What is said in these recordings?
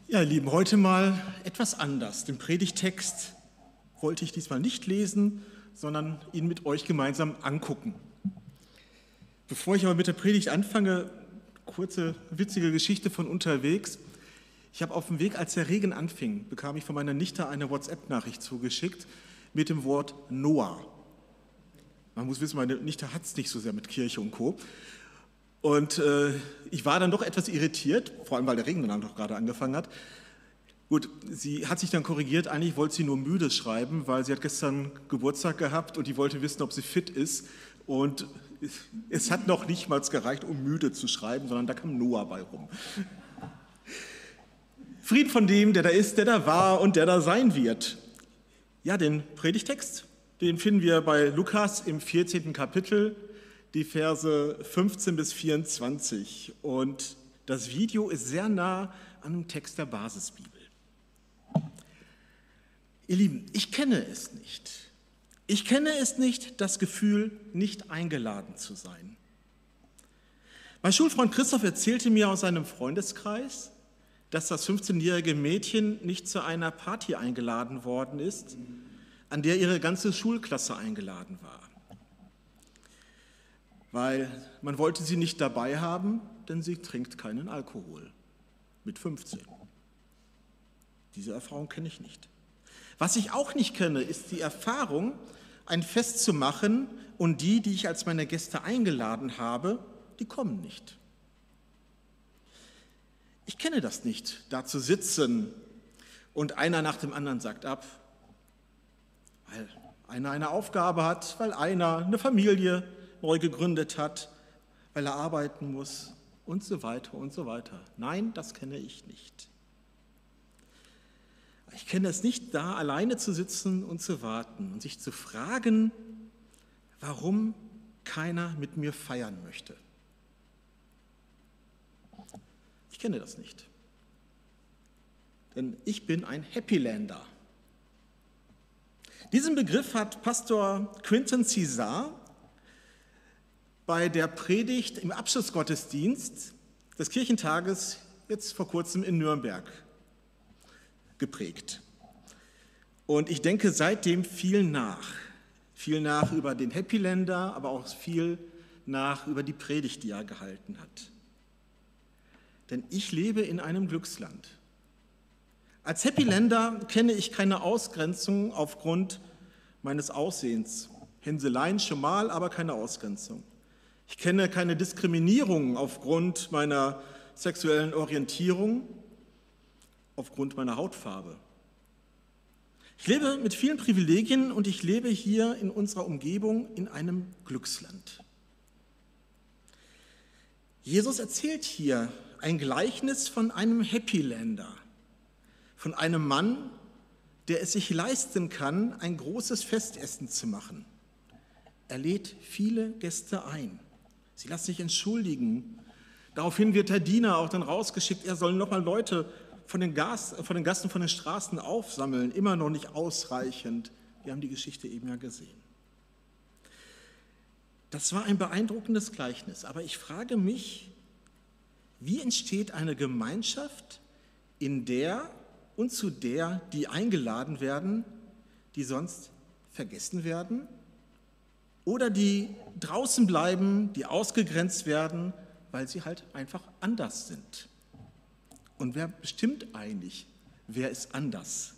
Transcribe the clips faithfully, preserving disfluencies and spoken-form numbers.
Ja, ihr Lieben, heute mal etwas anders. Den Predigtext wollte ich diesmal nicht lesen, sondern ihn mit euch gemeinsam angucken. Bevor ich aber mit der Predigt anfange, kurze witzige Geschichte von unterwegs. Ich habe auf dem Weg, als der Regen anfing, bekam ich von meiner Nichte eine WhatsApp-Nachricht zugeschickt mit dem Wort Noah. Man muss wissen, meine Nichte hat es nicht so sehr mit Kirche und Co. Und äh, ich war dann doch etwas irritiert, vor allem weil der Regen dann doch gerade angefangen hat. Gut, sie hat sich dann korrigiert, eigentlich wollte sie nur müde schreiben, weil sie hat gestern Geburtstag gehabt und die wollte wissen, ob sie fit ist. Und es hat noch nicht mal gereicht, um müde zu schreiben, sondern da kam Noah bei rum. Frieden von dem, der da ist, der da war und der da sein wird. Ja, den Predigtext, den finden wir bei Lukas im vierzehnten Kapitel, die Verse fünfzehn bis vierundzwanzig. Und das Video ist sehr nah an dem Text der Basisbibel. Ihr Lieben, ich kenne es nicht. Ich kenne es nicht, das Gefühl, nicht eingeladen zu sein. Mein Schulfreund Christoph erzählte mir aus seinem Freundeskreis, dass das fünfzehnjährige Mädchen nicht zu einer Party eingeladen worden ist, an der ihre ganze Schulklasse eingeladen war. Weil man wollte sie nicht dabei haben, denn sie trinkt keinen Alkohol. Mit fünfzehn. Diese Erfahrung kenne ich nicht. Was ich auch nicht kenne, ist die Erfahrung, ein Fest zu machen und die, die ich als meine Gäste eingeladen habe, die kommen nicht. Ich kenne das nicht, da zu sitzen und einer nach dem anderen sagt ab, weil einer eine Aufgabe hat, weil einer eine Familie neu gegründet hat, weil er arbeiten muss und so weiter und so weiter. Nein, das kenne ich nicht. Ich kenne es nicht, da alleine zu sitzen und zu warten und sich zu fragen, warum keiner mit mir feiern möchte. Ich kenne das nicht. Denn ich bin ein Happylander. Diesen Begriff hat Pastor Quentin Cesar bei der Predigt im Abschlussgottesdienst des Kirchentages jetzt vor kurzem in Nürnberg geprägt. Und ich denke seitdem viel nach. Viel nach über den Happylander, aber auch viel nach über die Predigt, die er gehalten hat. Denn ich lebe in einem Glücksland. Als Happylander kenne ich keine Ausgrenzung aufgrund meines Aussehens. Hänseleien schon mal, aber keine Ausgrenzung. Ich kenne keine Diskriminierung aufgrund meiner sexuellen Orientierung, aufgrund meiner Hautfarbe. Ich lebe mit vielen Privilegien und ich lebe hier in unserer Umgebung in einem Glücksland. Jesus erzählt hier ein Gleichnis von einem Happylander, von einem Mann, der es sich leisten kann, ein großes Festessen zu machen. Er lädt viele Gäste ein. Sie lassen sich entschuldigen. Daraufhin wird der Diener auch dann rausgeschickt, er soll nochmal Leute von den, Gas, von den Gasten von den Straßen aufsammeln. Immer noch nicht ausreichend. Wir haben die Geschichte eben ja gesehen. Das war ein beeindruckendes Gleichnis. Aber ich frage mich, wie entsteht eine Gemeinschaft, in der und zu der die eingeladen werden, die sonst vergessen werden? Oder die draußen bleiben, die ausgegrenzt werden, weil sie halt einfach anders sind. Und wer bestimmt eigentlich, wer ist anders?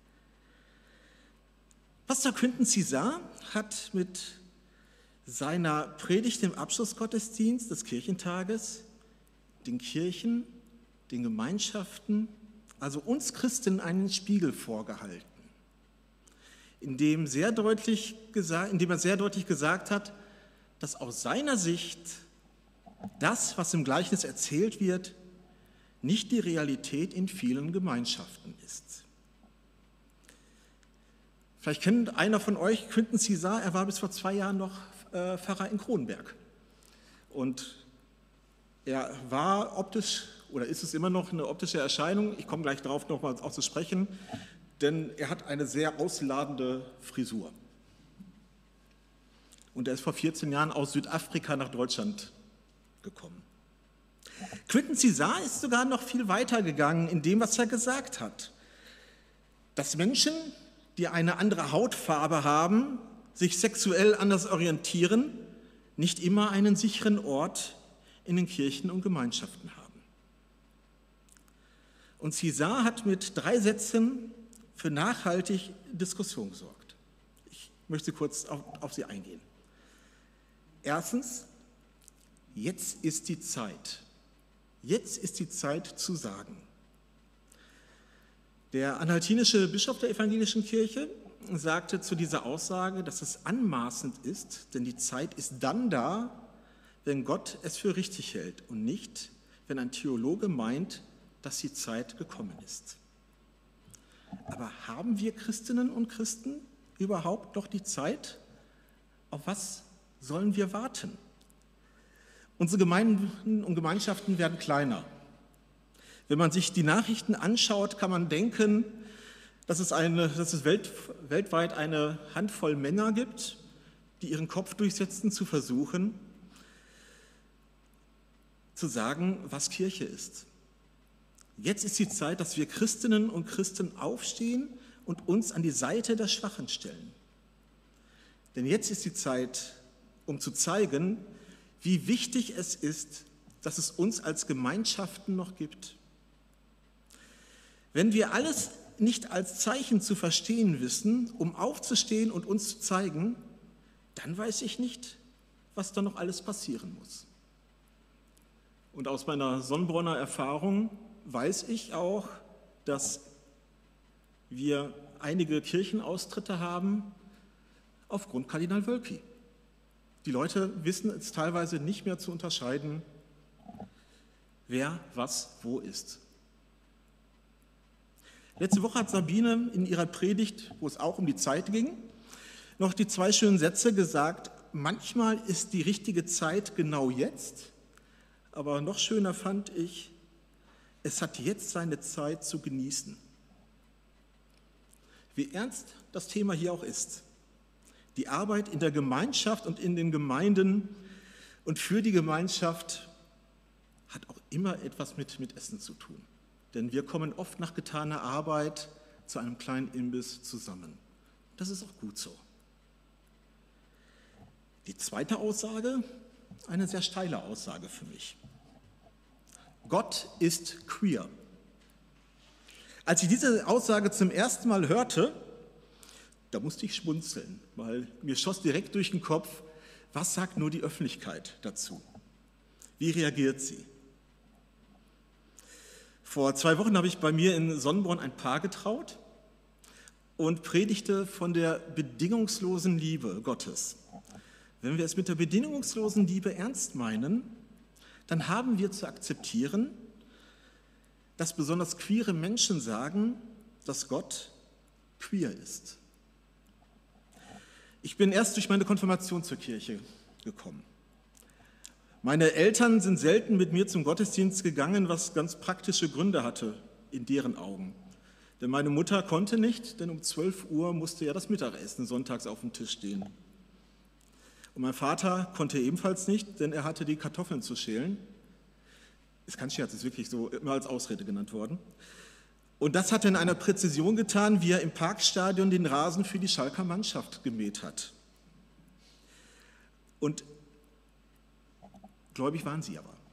Pastor Quentin Cesar hat mit seiner Predigt im Abschlussgottesdienst des Kirchentages den Kirchen, den Gemeinschaften, also uns Christen einen Spiegel vorgehalten, in dem, sehr deutlich gesagt, in dem er sehr deutlich gesagt hat, dass aus seiner Sicht das, was im Gleichnis erzählt wird, nicht die Realität in vielen Gemeinschaften ist. Vielleicht kennt einer von euch Quentin Cesar, er war bis vor zwei Jahren noch äh, Pfarrer in Kronberg. Und er war optisch, oder ist es immer noch eine optische Erscheinung, ich komme gleich darauf nochmal auch zu sprechen, denn er hat eine sehr ausladende Frisur. Und er ist vor vierzehn Jahren aus Südafrika nach Deutschland gekommen. Quentin Cesar ist sogar noch viel weiter gegangen in dem, was er gesagt hat. Dass Menschen, die eine andere Hautfarbe haben, sich sexuell anders orientieren, nicht immer einen sicheren Ort in den Kirchen und Gemeinschaften haben. Und Cesar hat mit drei Sätzen für nachhaltig Diskussion gesorgt. Ich möchte kurz auf, auf sie eingehen. Erstens, jetzt ist die Zeit. Jetzt ist die Zeit zu sagen. Der anhaltinische Bischof der evangelischen Kirche sagte zu dieser Aussage, dass es anmaßend ist, denn die Zeit ist dann da, wenn Gott es für richtig hält und nicht, wenn ein Theologe meint, dass die Zeit gekommen ist. Aber haben wir Christinnen und Christen überhaupt noch die Zeit? Auf was sollen wir warten? Unsere Gemeinden und Gemeinschaften werden kleiner. Wenn man sich die Nachrichten anschaut, kann man denken, dass es, eine, dass es welt, weltweit eine Handvoll Männer gibt, die ihren Kopf durchsetzen, zu versuchen, zu sagen, was Kirche ist. Jetzt ist die Zeit, dass wir Christinnen und Christen aufstehen und uns an die Seite der Schwachen stellen. Denn jetzt ist die Zeit, um zu zeigen, wie wichtig es ist, dass es uns als Gemeinschaften noch gibt. Wenn wir alles nicht als Zeichen zu verstehen wissen, um aufzustehen und uns zu zeigen, dann weiß ich nicht, was da noch alles passieren muss. Und aus meiner Sonnbronner Erfahrung weiß ich auch, dass wir einige Kirchenaustritte haben aufgrund Kardinal Wölki. Die Leute wissen es teilweise nicht mehr zu unterscheiden, wer was wo ist. Letzte Woche hat Sabine in ihrer Predigt, wo es auch um die Zeit ging, noch die zwei schönen Sätze gesagt: Manchmal ist die richtige Zeit genau jetzt, aber noch schöner fand ich, es hat jetzt seine Zeit zu genießen. Wie ernst das Thema hier auch ist. Die Arbeit in der Gemeinschaft und in den Gemeinden und für die Gemeinschaft hat auch immer etwas mit, mit Essen zu tun. Denn wir kommen oft nach getaner Arbeit zu einem kleinen Imbiss zusammen. Das ist auch gut so. Die zweite Aussage, eine sehr steile Aussage für mich. Gott ist queer. Als ich diese Aussage zum ersten Mal hörte, da musste ich schmunzeln, weil mir schoss direkt durch den Kopf, was sagt nur die Öffentlichkeit dazu? Wie reagiert sie? Vor zwei Wochen habe ich bei mir in Sonnenborn ein Paar getraut und predigte von der bedingungslosen Liebe Gottes. Wenn wir es mit der bedingungslosen Liebe ernst meinen, dann haben wir zu akzeptieren, dass besonders queere Menschen sagen, dass Gott queer ist. Ich bin erst durch meine Konfirmation zur Kirche gekommen. Meine Eltern sind selten mit mir zum Gottesdienst gegangen, was ganz praktische Gründe hatte in deren Augen. Denn meine Mutter konnte nicht, denn um zwölf Uhr musste ja das Mittagessen sonntags auf dem Tisch stehen. Und mein Vater konnte ebenfalls nicht, denn er hatte die Kartoffeln zu schälen. Ist kein Scherz, ist wirklich so immer als Ausrede genannt worden. Und das hat er in einer Präzision getan, wie er im Parkstadion den Rasen für die Schalker Mannschaft gemäht hat. Und gläubig waren sie aber.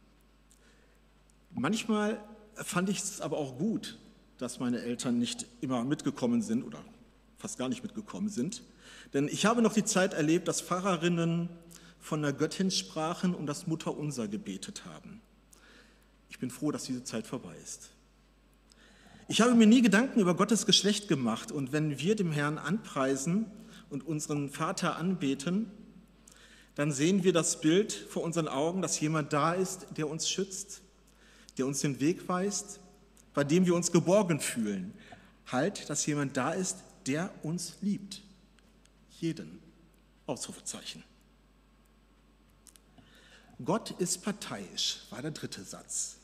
Manchmal fand ich es aber auch gut, dass meine Eltern nicht immer mitgekommen sind oder fast gar nicht mitgekommen sind. Denn ich habe noch die Zeit erlebt, dass Pfarrerinnen von der Göttin sprachen und das Mutterunser gebetet haben. Ich bin froh, dass diese Zeit vorbei ist. Ich habe mir nie Gedanken über Gottes Geschlecht gemacht und wenn wir dem Herrn anpreisen und unseren Vater anbeten, dann sehen wir das Bild vor unseren Augen, dass jemand da ist, der uns schützt, der uns den Weg weist, bei dem wir uns geborgen fühlen. Halt, dass jemand da ist, der uns liebt. Jeden. Ausrufezeichen. Gott ist parteiisch, war der dritte Satz.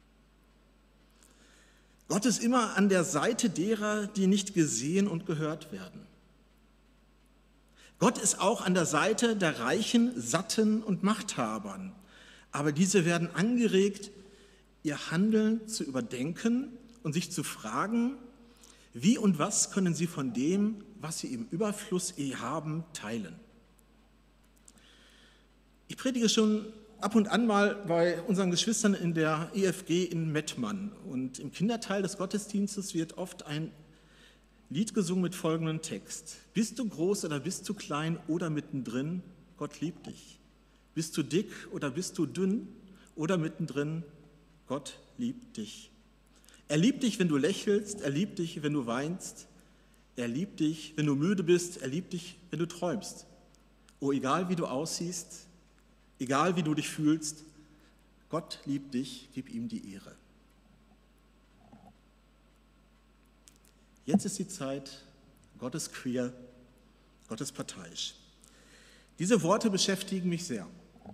Gott ist immer an der Seite derer, die nicht gesehen und gehört werden. Gott ist auch an der Seite der Reichen, Satten und Machthabern, Aber diese werden angeregt, ihr Handeln zu überdenken und sich zu fragen, wie und was können sie von dem, was sie im Überfluss eh haben, teilen. Ich predige schon ab und an mal bei unseren Geschwistern in der E F G in Mettmann. Und im Kinderteil des Gottesdienstes wird oft ein Lied gesungen mit folgendem Text. Bist du groß oder bist du klein oder mittendrin, Gott liebt dich. Bist du dick oder bist du dünn oder mittendrin, Gott liebt dich. Er liebt dich, wenn du lächelst, er liebt dich, wenn du weinst, er liebt dich, wenn du müde bist, er liebt dich, wenn du träumst. Oh, egal wie du aussiehst, egal wie du dich fühlst, Gott liebt dich, gib ihm die Ehre. Jetzt ist die Zeit, Gott ist queer, Gott ist parteiisch. Diese Worte beschäftigen mich sehr.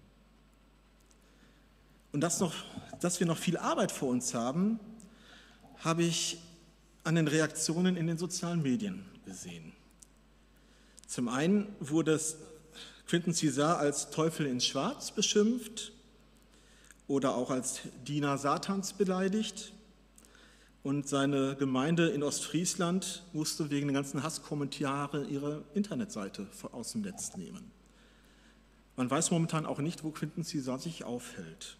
Und dass, noch, dass wir noch viel Arbeit vor uns haben, habe ich an den Reaktionen in den sozialen Medien gesehen. Zum einen wurde Quentin Cesar als Teufel in Schwarz beschimpft oder auch als Diener Satans beleidigt. Und seine Gemeinde in Ostfriesland musste wegen den ganzen Hasskommentare ihre Internetseite aus dem Netz nehmen. Man weiß momentan auch nicht, wo Quentin Cesar sich aufhält.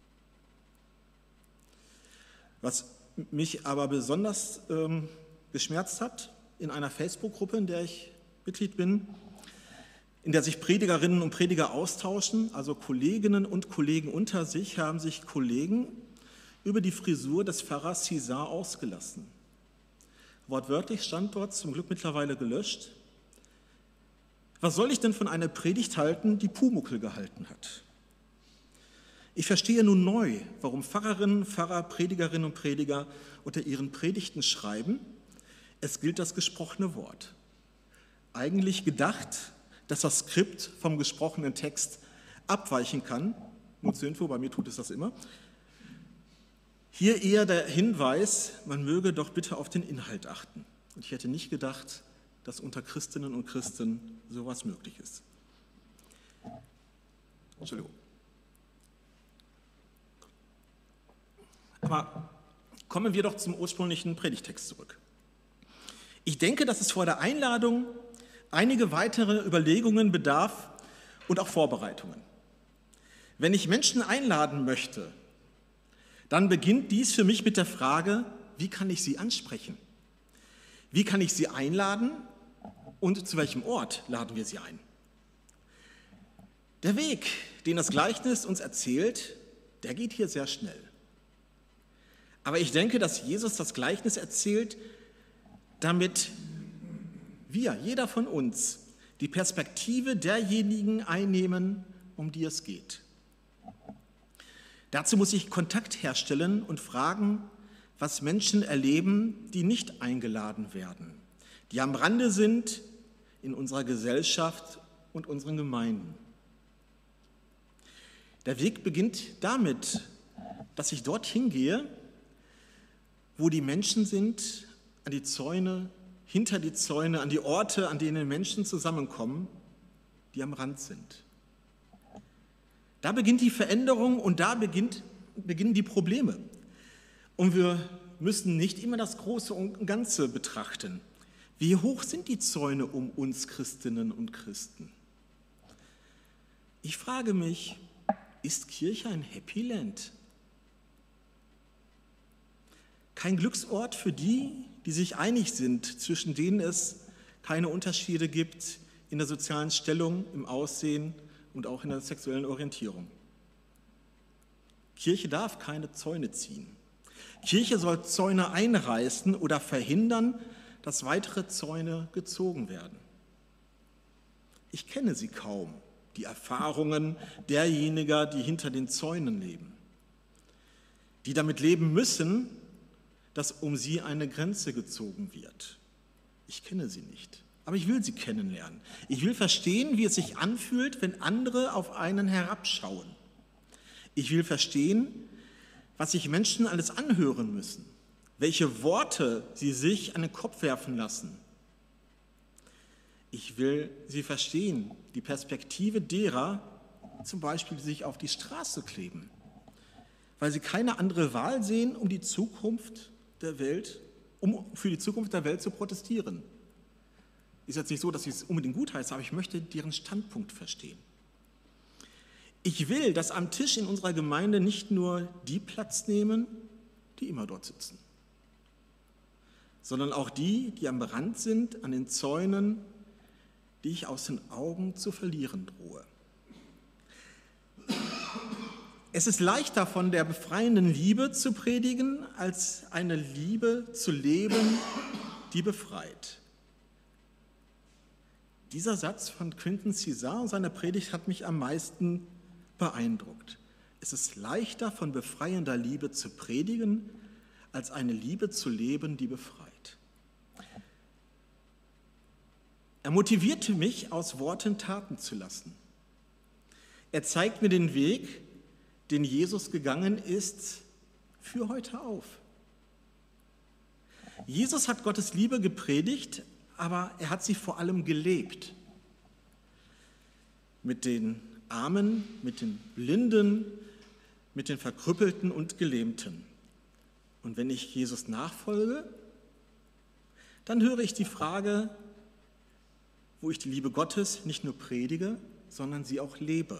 Was mich aber besonders ähm, geschmerzt hat, in einer Facebook-Gruppe, in der ich Mitglied bin, in der sich Predigerinnen und Prediger austauschen, also Kolleginnen und Kollegen unter sich, haben sich Kollegen über die Frisur des Pfarrers Cesar ausgelassen. Wortwörtlich stand dort, zum Glück mittlerweile gelöscht: Was soll ich denn von einer Predigt halten, die Pumuckl gehalten hat? Ich verstehe nun neu, warum Pfarrerinnen, Pfarrer, Predigerinnen und Prediger unter ihren Predigten schreiben, es gilt das gesprochene Wort. Eigentlich gedacht, dass das Skript vom gesprochenen Text abweichen kann. Nur zur Info, bei mir tut es das immer. Hier eher der Hinweis, man möge doch bitte auf den Inhalt achten. Und ich hätte nicht gedacht, dass unter Christinnen und Christen sowas möglich ist. Entschuldigung. Aber kommen wir doch zum ursprünglichen Predigtext zurück. Ich denke, dass es vor der Einladung einige weitere Überlegungen bedarf und auch Vorbereitungen. Wenn ich Menschen einladen möchte, dann beginnt dies für mich mit der Frage, wie kann ich sie ansprechen? Wie kann ich sie einladen und zu welchem Ort laden wir sie ein? Der Weg, den das Gleichnis uns erzählt, der geht hier sehr schnell. Aber ich denke, dass Jesus das Gleichnis erzählt, damit wir, jeder von uns, die Perspektive derjenigen einnehmen, um die es geht. Dazu muss ich Kontakt herstellen und fragen, was Menschen erleben, die nicht eingeladen werden, die am Rande sind in unserer Gesellschaft und unseren Gemeinden. Der Weg beginnt damit, dass ich dorthin gehe, wo die Menschen sind, an die Zäune, hinter die Zäune, an die Orte, an denen Menschen zusammenkommen, die am Rand sind. Da beginnt die Veränderung und da beginnt, beginnen die Probleme. Und wir müssen nicht immer das Große und Ganze betrachten. Wie hoch sind die Zäune um uns Christinnen und Christen? Ich frage mich, ist Kirche ein Happy Land? Kein Glücksort für die, die sich einig sind, zwischen denen es keine Unterschiede gibt in der sozialen Stellung, im Aussehen und auch in der sexuellen Orientierung. Kirche darf keine Zäune ziehen. Kirche soll Zäune einreißen oder verhindern, dass weitere Zäune gezogen werden. Ich kenne sie kaum, die Erfahrungen derjenigen, die hinter den Zäunen leben, die damit leben müssen, dass um sie eine Grenze gezogen wird. Ich kenne sie nicht, aber ich will sie kennenlernen. Ich will verstehen, wie es sich anfühlt, wenn andere auf einen herabschauen. Ich will verstehen, was sich Menschen alles anhören müssen, welche Worte sie sich an den Kopf werfen lassen. Ich will sie verstehen, die Perspektive derer, zum Beispiel sich auf die Straße kleben, weil sie keine andere Wahl sehen, um die Zukunft der Welt, um für die Zukunft der Welt zu protestieren. Ist jetzt nicht so, dass ich es unbedingt gut heiße, aber ich möchte deren Standpunkt verstehen. Ich will, dass am Tisch in unserer Gemeinde nicht nur die Platz nehmen, die immer dort sitzen, sondern auch die, die am Rand sind, an den Zäunen, die ich aus den Augen zu verlieren drohe. Es ist leichter, von der befreienden Liebe zu predigen, als eine Liebe zu leben, die befreit. Dieser Satz von Quentin Cesar und seiner Predigt hat mich am meisten beeindruckt. Es ist leichter, von befreiender Liebe zu predigen, als eine Liebe zu leben, die befreit. Er motivierte mich, aus Worten Taten zu lassen. Er zeigt mir den Weg, den Jesus gegangen ist, für heute auf. Jesus hat Gottes Liebe gepredigt, aber er hat sie vor allem gelebt. Mit den Armen, mit den Blinden, mit den Verkrüppelten und Gelähmten. Und wenn ich Jesus nachfolge, dann höre ich die Frage, wo ich die Liebe Gottes nicht nur predige, sondern sie auch lebe.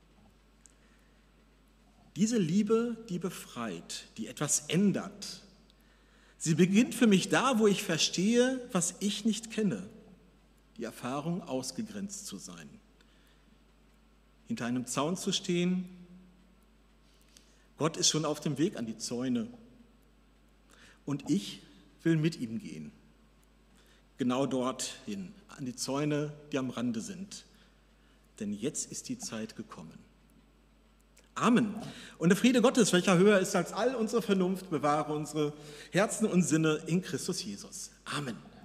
Diese Liebe, die befreit, die etwas ändert. Sie beginnt für mich da, wo ich verstehe, was ich nicht kenne. Die Erfahrung, ausgegrenzt zu sein. Hinter einem Zaun zu stehen. Gott ist schon auf dem Weg an die Zäune. Und ich will mit ihm gehen. Genau dorthin, an die Zäune, die am Rande sind. Denn jetzt ist die Zeit gekommen. Amen. Und der Friede Gottes, welcher höher ist als all unsere Vernunft, bewahre unsere Herzen und Sinne in Christus Jesus. Amen.